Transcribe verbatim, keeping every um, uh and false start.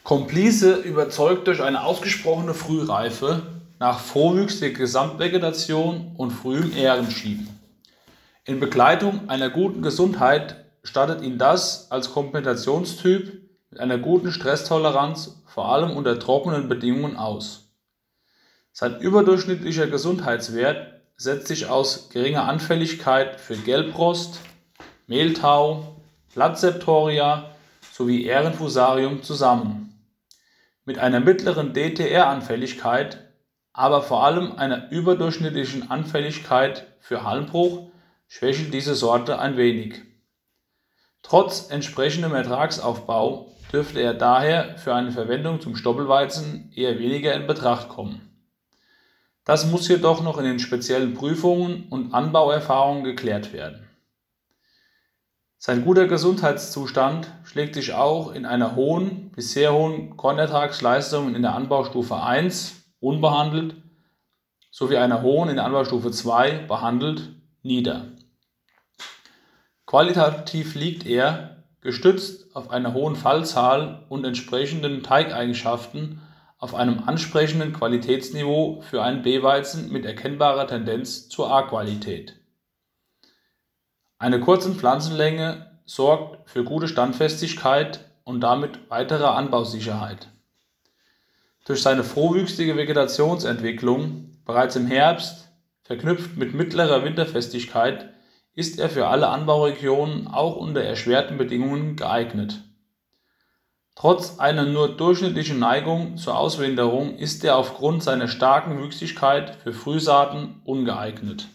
Complice überzeugt durch eine ausgesprochene Frühreife nach vorwüchsiger Gesamtvegetation und frühem Ährenschieben. In Begleitung einer guten Gesundheit stattet ihn das als Kompensationstyp mit einer guten Stresstoleranz vor allem unter trockenen Bedingungen aus. Sein überdurchschnittlicher Gesundheitswert setzt sich aus geringer Anfälligkeit für Gelbrost, Mehltau, Blattseptoria sowie Ährenfusarium zusammen. Mit einer mittleren D T R-Anfälligkeit, aber vor allem einer überdurchschnittlichen Anfälligkeit für Halmbruch schwächelt diese Sorte ein wenig. Trotz entsprechendem Ertragsaufbau dürfte er daher für eine Verwendung zum Stoppelweizen eher weniger in Betracht kommen. Das muss jedoch noch in den speziellen Prüfungen und Anbauerfahrungen geklärt werden. Sein guter Gesundheitszustand schlägt sich auch in einer hohen bis sehr hohen Kornertragsleistung in der Anbaustufe eins unbehandelt sowie einer hohen in der Anbaustufe zwei behandelt nieder. Qualitativ liegt er, gestützt auf einer hohen Fallzahl und entsprechenden Teigeigenschaften, auf einem ansprechenden Qualitätsniveau für einen B-Weizen mit erkennbarer Tendenz zur A-Qualität. Eine kurze Pflanzenlänge sorgt für gute Standfestigkeit und damit weitere Anbausicherheit. Durch seine vorwüchsige Vegetationsentwicklung bereits im Herbst, verknüpft mit mittlerer Winterfestigkeit, ist er für alle Anbauregionen auch unter erschwerten Bedingungen geeignet. Trotz einer nur durchschnittlichen Neigung zur Auswinterung ist er aufgrund seiner starken Wüchsigkeit für Frühsaaten ungeeignet.